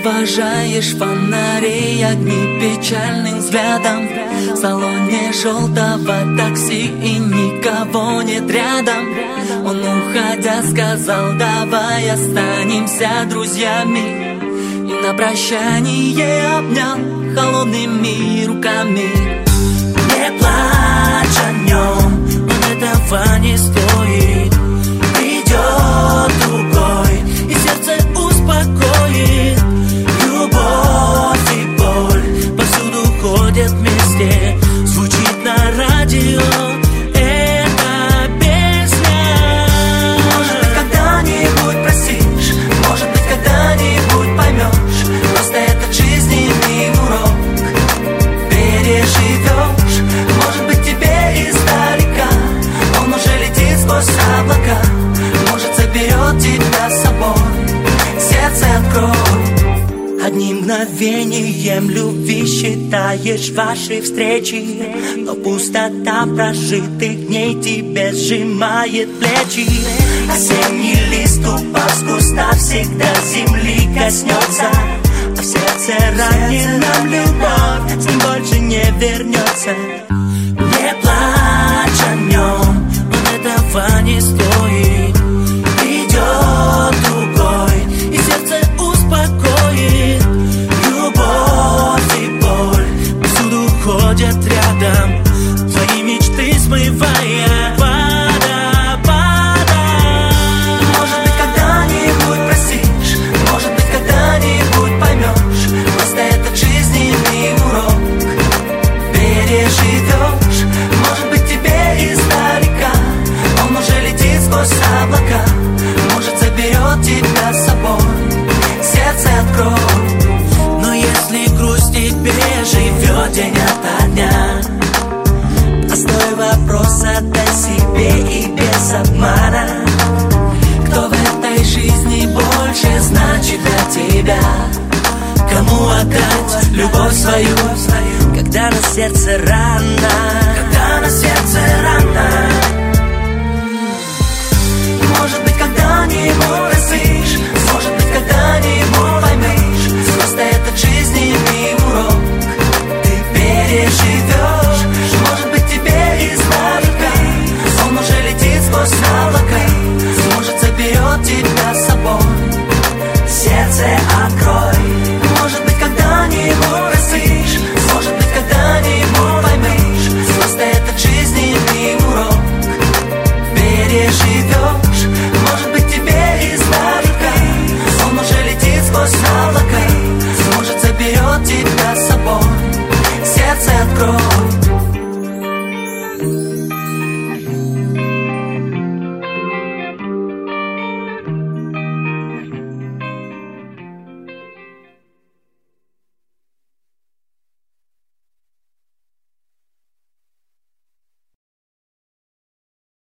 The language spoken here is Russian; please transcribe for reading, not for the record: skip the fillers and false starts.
Провожаешь фонари, огни печальным взглядом. В салоне желтого такси и никого нет рядом. Он, уходя, сказал: давай останемся друзьями. И на прощание обнял холодными руками. Не плачь о нем, он этого не стоит. Придет другой, и сердце успокоит. Любовь и боль повсюду ходят вместе. Звучит на радио эта песня. Может быть, когда-нибудь простишь, может быть, когда-нибудь поймешь. Просто этот жизненный урок переживешь. Может быть, тебе издалека он уже летит сквозь облака. Может, заберет тебя с собой, сердце открой. Одним мгновением любви считаешь ваши встречи, но пустота прожитых дней тебе сжимает плечи. Осенний лист, упав с куста, всегда земли коснется. А в сердце раненом любовь с ним больше не вернется. Не плачь о нем, он этого не стоит. Придет другой, и сердце успокоит. Любовь и боль повсюду ходят рядом, твои мечты смывая водопадом. Может быть, когда-нибудь простишь, может быть, когда-нибудь поймешь. Просто этот жизненный урок переживешь. Может быть, тебе издалека он уже летит сквозь облака. Может, заберет тебя с собой, сердце открой. Но если грусть тебе живет день ото дня, простой вопрос задай себе и без обмана. Кто в этой жизни больше значит для тебя? Кому отдать любовь свою, когда на сердце рана?